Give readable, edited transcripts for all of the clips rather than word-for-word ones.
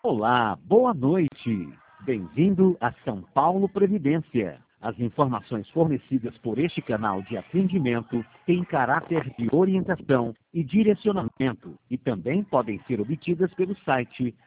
Olá, boa noite. Bem-vindo a São Paulo Previdência. As informações fornecidas por este canal de atendimento têm caráter de orientação e direcionamento e também podem ser obtidas pelo site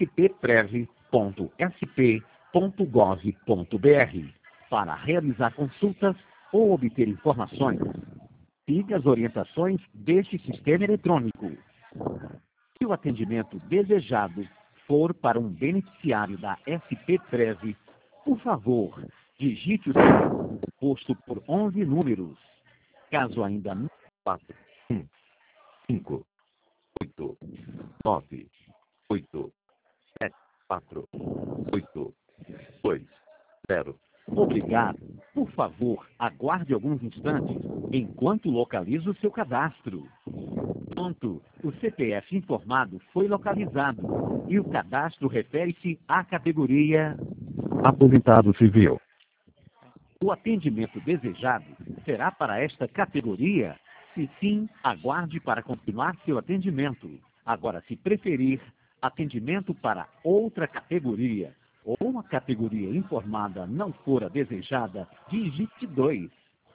spprev.sp.gov.br. Para realizar consultas ou obter informações, siga as orientações deste sistema eletrônico. Se o atendimento desejado for para um beneficiário da SPPrev, por favor, digite o seu posto por 11 números. Caso ainda não... 4, 1, 5, 8, 9, 8, 7, 4, 8, 2, 0. Obrigado. Por favor, aguarde alguns instantes enquanto localizo o seu cadastro. Pronto, o CPF informado foi localizado e o cadastro refere-se à categoria Aposentado civil. O atendimento desejado será para esta categoria? Se sim, aguarde para continuar seu atendimento. Agora, se preferir atendimento para outra categoria ou a categoria informada não for a desejada, digite 2.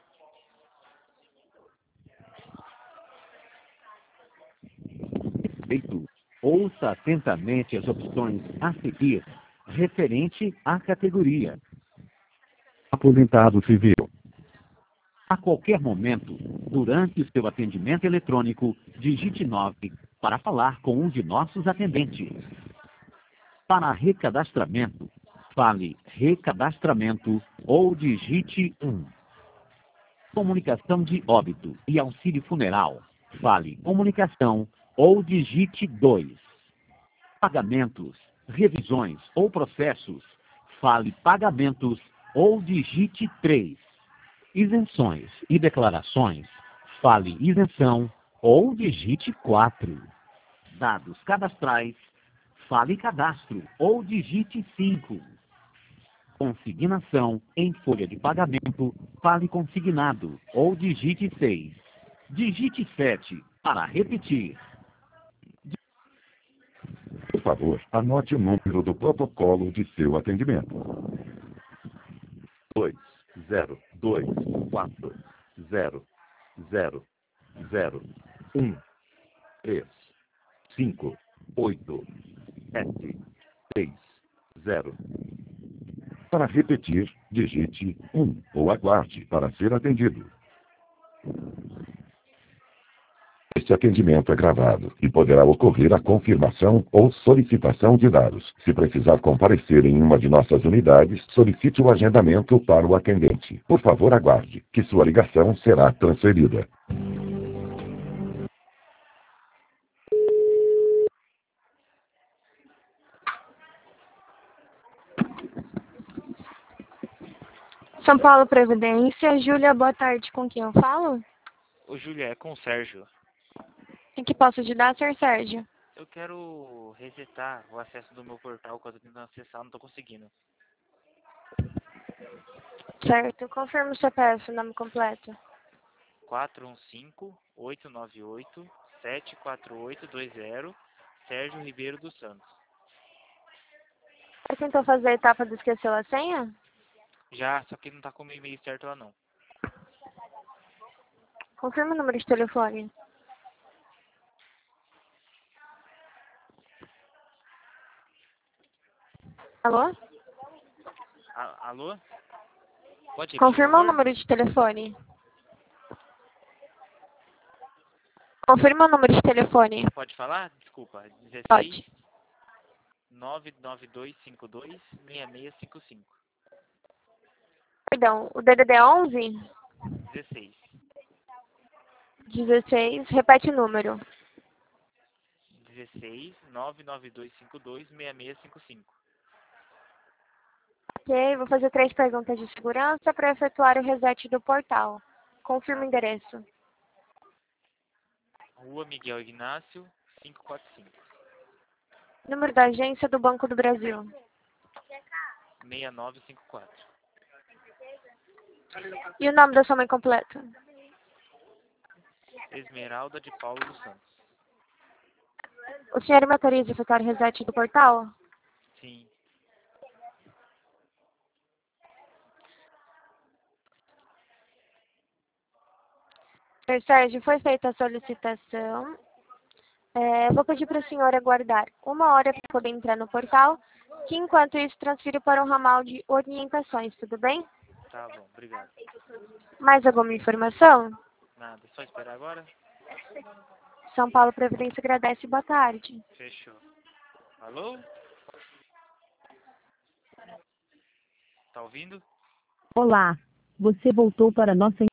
Feito. Ouça atentamente as opções a seguir, referente à categoria. Aposentado civil. A qualquer momento, durante o seu atendimento eletrônico, digite 9 para falar com um de nossos atendentes. Para recadastramento, fale recadastramento ou digite 1. Comunicação de óbito e auxílio funeral, fale comunicação ou digite 2. Pagamentos, revisões ou processos, fale pagamentos ou digite 3. Isenções e declarações, fale isenção ou digite 4. Dados cadastrais, fale cadastro ou digite 5. Consignação em folha de pagamento, fale consignado ou digite 6. Digite 7 para repetir. Por favor, anote o número do protocolo de seu atendimento. 2, 0, 2, 4, 0, 0, 0, 1, 3, 5, 8, 7, 3, 0. Para repetir, digite 1 ou aguarde para ser atendido. Este atendimento é gravado e poderá ocorrer a confirmação ou solicitação de dados. Se precisar comparecer em uma de nossas unidades, solicite o agendamento para o atendente. Por favor, aguarde, que sua ligação será transferida. São Paulo Previdência. Júlia, boa tarde. Com quem eu falo? Ô, Júlia, é com o Sérgio. Em que posso ajudar, Sr. Sérgio? Eu quero resetar o acesso do meu portal, que eu tô tentando acessar, não tô conseguindo. Certo. Confirma o CPF, o nome completo. 415-898-74820, Sérgio Ribeiro dos Santos. Você tentou fazer a etapa do esqueceu a senha? Já, só que não tá com o meu e-mail certo lá não. Confirma o número de telefone. Alô? Alô? Pode repetir, Confirma o por favor? número de telefone. Confirma o número de telefone. Pode falar? Desculpa. 16 Pode. 99252-6655. Perdão, o DDD é 11? 16 16. Repete o número. 16 99252-6655. Ok, vou fazer 3 perguntas de segurança para efetuar o reset do portal. Confirma o endereço. Rua Miguel Ignácio, 545. Número da agência do Banco do Brasil. 6954. E o nome da sua mãe completo? Esmeralda de Paulo dos Santos. O senhor me autoriza a efetuar o reset do portal? Sim. Senhor Sérgio, foi feita a solicitação. Vou pedir para o senhor aguardar 1 hora para poder entrar no portal, que enquanto isso transfiro para o ramal de orientações, tudo bem? Tá bom, obrigado. Mais alguma informação? Nada, só esperar agora? São Paulo Previdência agradece, boa tarde. Fechou. Alô? Tá ouvindo? Olá, você voltou para nossa